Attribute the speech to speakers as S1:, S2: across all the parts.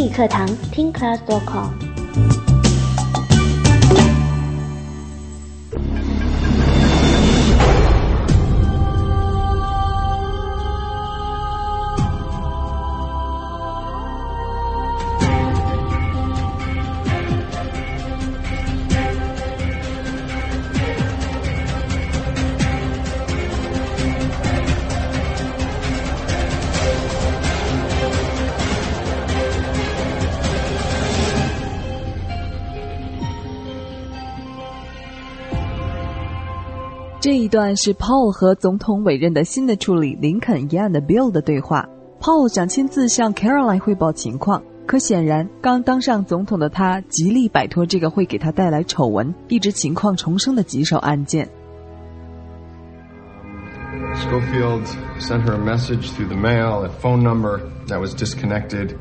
S1: 理课堂听 class.com。
S2: 这一段是 Paul 和总统委任的新的助理林肯一案的 Bill 的对话。Paul 想亲自向 Caroline 汇报情况，可显然刚当上总统的他极力摆脱这个会给他带来丑闻一直情况重生的棘手案件。
S3: Schofield sent her a message through the mail, a phone number that was disconnected.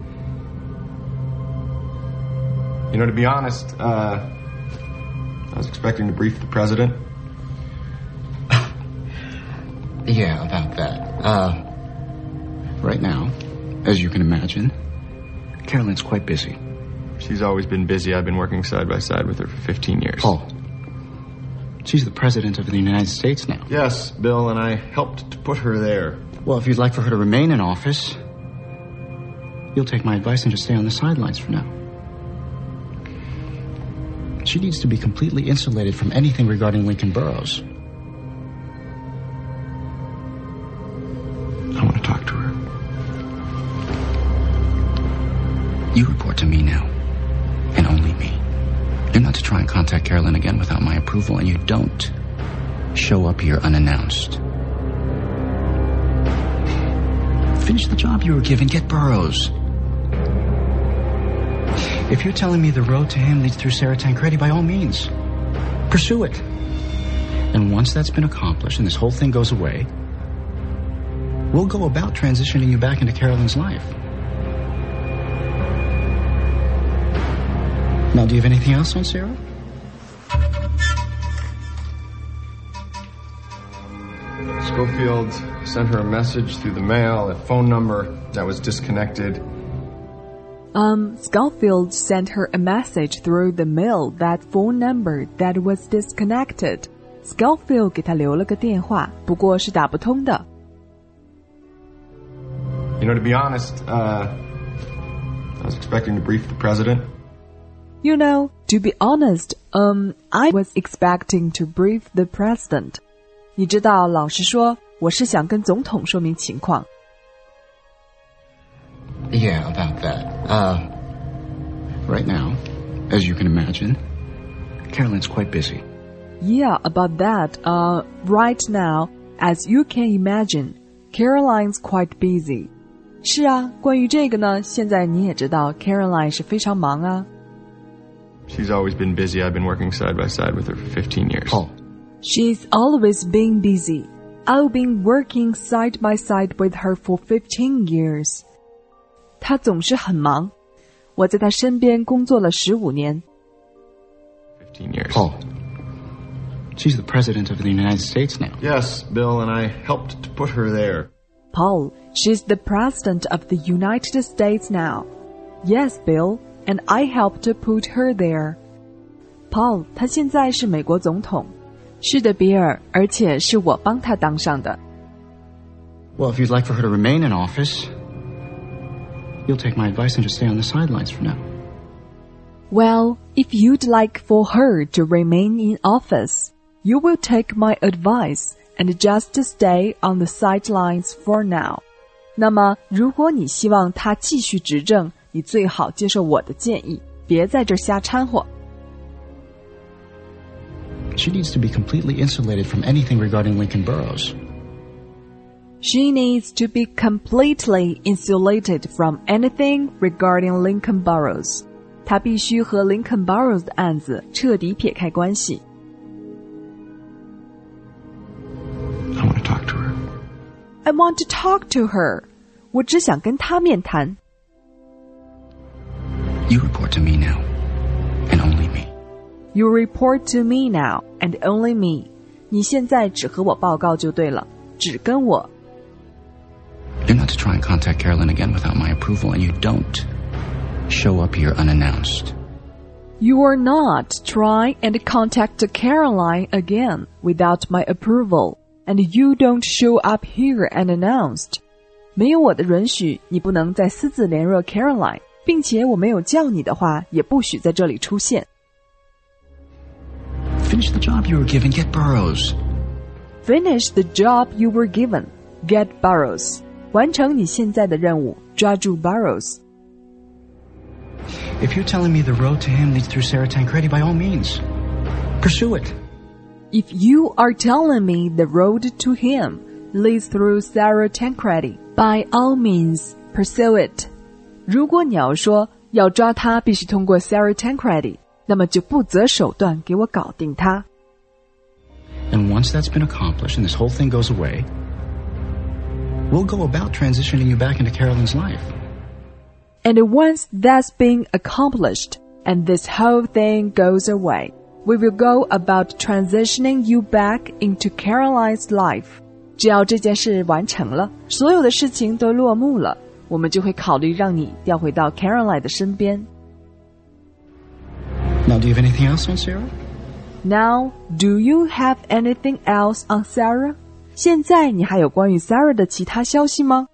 S3: You know, to be honest, I was expecting to brief the president.
S4: Yeah, about that. Right now, as you can imagine, Caroline's quite busy.
S3: She's always been busy. I've been working side by side with her for 15 years.
S4: Paul, she's the president of the United States now.
S3: Yes, Bill, and I helped to put her there.
S4: Well, if you'd like for her to remain in office, you'll take my advice and just stay on the sidelines for now. She needs to be completely insulated from anything regarding Lincoln Burrows.
S3: I want to talk to her.
S4: You report to me now, and only me. You're not to try and contact Carolyn again without my approval, and you don't show up here unannounced. Finish the job you were given. Get Burrows. If you're telling me the road to him leads through Sarah Tancredi, by all means, pursue it. And once that's been accomplished and this whole thing goes away, we'll go about transitioning you back into Carolyn's life. Now, do you have anything else on Sarah?
S3: Schofield sent her a message through the mail, a phone number that was disconnected.
S2: Schofield sent her a message through the mail, that phone number that was disconnected. Schofield 给她留了个电话，不过是打不通的。
S3: You know, to be honest, I was expecting to brief the president.
S2: You know, to be honest, I was expecting to brief the president. 你知道，老实说，我是想跟总统说明情况。
S4: Yeah, about that. Right now, as you can imagine, Caroline's quite busy.
S2: Yeah, about that. Right now, as you can imagine, Caroline's quite busy. 是啊，关于这个呢，现在你也知道 Caroline 是非常忙啊。
S3: She's always been busy. I've been working side by side with her for 15 years.
S4: Paul.
S2: She's always been busy. I've been working side by side with her for 15 years. 她总是很忙，我在她身边工作了15年。
S3: 15 years.
S4: Paul. She's the president of the United States now.
S3: Yes, Bill, and I helped to put her there.
S2: Paul, she's the president of the United States now. Yes, Bill, and I helped to put her there. Paul, 她现在是美国总统。是的，比尔，而且是我帮她当上的。
S4: Well, if you'd like for her to remain in office, you'll take my advice and just stay on the sidelines for now.
S2: Well, if you'd like for her to remain in office, you will take my advice and just stay on the sidelines for now. 那么，如果你希望她继续执政，你最好接受我的建议，别在这瞎掺和。
S4: She needs to be completely insulated from anything regarding Lincoln Burrows.
S2: She needs to be completely insulated from anything regarding Lincoln Burrows. 她必须和 Lincoln Burrows 的案子彻底撇开关系。
S3: I want to talk to her.
S2: I want to talk to her. 我只想跟她面谈。
S4: You report to me now, and only me.
S2: You report to me now, and only me. 你现在只和我报告就对了，只跟我。
S4: You're not to try and contact Carolyn again without my approval, and you don't show up here unannounced.
S2: You are not try and contact Caroline again without my approval, and you don't show up here unannounced. 没有我的允许，你不能再私自联络 Caroline， 并且我没有叫你的话，也不许在这里出现。
S4: Finish the job you were given, get Burroughs.
S2: Finish the job you were given, get Burroughs. 完成你现在的任务，抓住 Burroughs。
S4: If you're telling me the road to him leads through Sarah Tancredi, by all means, pursue it.
S2: If you are telling me the road to him leads through Sarah Tancredi, by all means, pursue it. 如果你要说要抓他必须通过 Sarah Tancredi， 那么就不择手段给我搞定他。
S4: And once that's been accomplished and this whole thing goes away, we'll go about transitioning you back into Carolyn's life.
S2: And once that's been accomplished and this whole thing goes away, we will go about transitioning you back into Caroline's life. 只要这件事完成了，所有的事情都落幕了，我们就会考虑让你调回到 Caroline 的身边。
S4: Now, do you have anything else on Sarah?
S2: Now, do you have anything else on Sarah? 现在你还有关于 Sarah 的其他消息吗？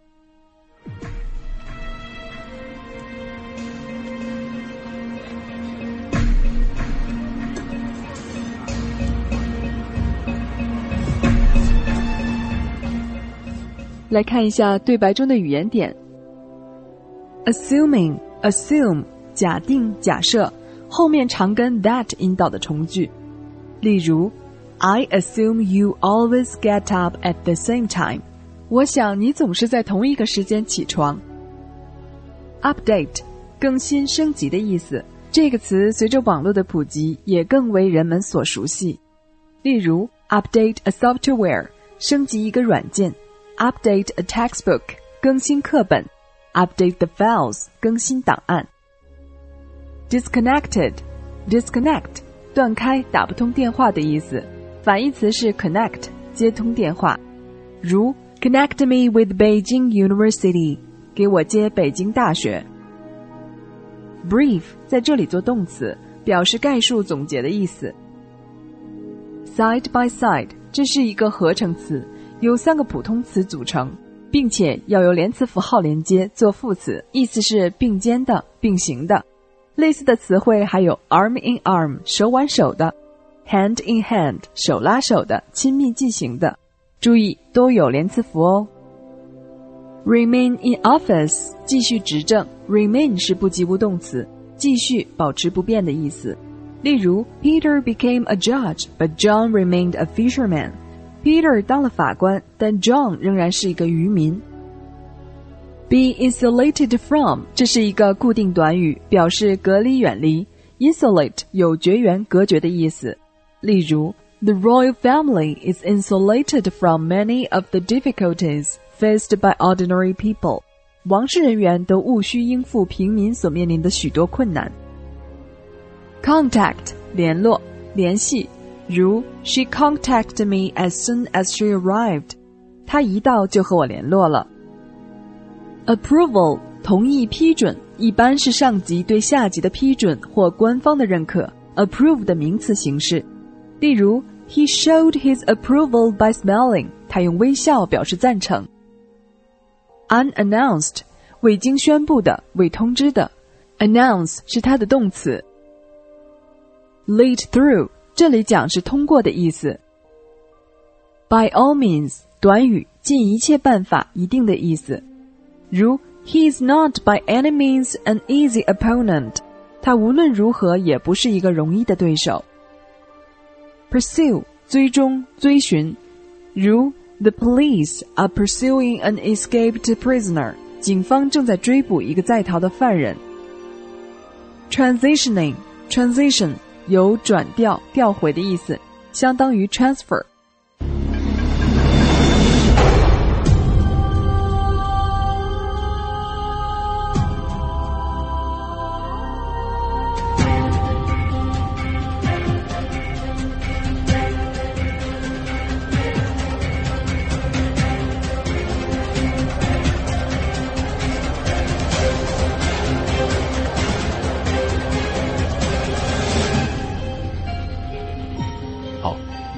S2: 来看一下对白中的语言点。Assuming, assume, 假定、假设，后面常跟 that 引导的从句。例如 I assume you always get up at the same time. 我想你总是在同一个时间起床。Update, 更新升级的意思，这个词随着网络的普及也更为人们所熟悉。例如 Update a software, 升级一个软件。Update a textbook, 更新课本。Update the files, 更新档案。Disconnected, disconnect, 断开打不通电话的意思，反义词是 connect, 接通电话。如 Connect me with Beijing University, 给我接北京大学。Brief 在这里做动词，表示概述总结的意思。Side by side, 这是一个合成词，由3个普通词组成，并且要由连词符号连接做副词，意思是并肩的、并行的。类似的词汇还有 arm in arm, 手挽手的， hand in hand, 手拉手的、亲密进行的。注意，都有连词符哦。Remain in office, 继续执政， remain 是不及物动词，继续、保持不变的意思。例如 Peter became a judge, but John remained a fisherman.Peter 当了法官，但 John 仍然是一个渔民。Be insulated from 这是一个固定短语，表示隔离远离。Insulate 有绝缘隔绝的意思。例如 The royal family is insulated from many of the difficulties faced by ordinary people. 王室人员都务须应付平民所面临的许多困难。Contact 联络、联系。如 She contacted me as soon as she arrived. 她一到就和我联络了。Approval 同意批准，一般是上级对下级的批准或官方的认可。Approve 的名词形式。例如 He showed his approval by smiling. 他用微笑表示赞成。Unannounced 未经宣布的、未通知的。Announce 是它的动词。Lead through这里讲是通过的意思。By all means 短语，尽一切办法，一定的意思。如 He is not by any means an easy opponent. 他无论如何也不是一个容易的对手。Pursue 追踪、追寻。如 The police are pursuing an escaped prisoner. 警方正在追捕一个在逃的犯人。Transition 有转调、调回的意思，相当于 transfer。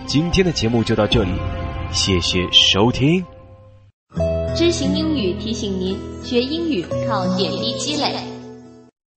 S5: 今天的节目就到这里，谢谢收听。
S6: 知行英语提醒您，学英语靠点滴积累。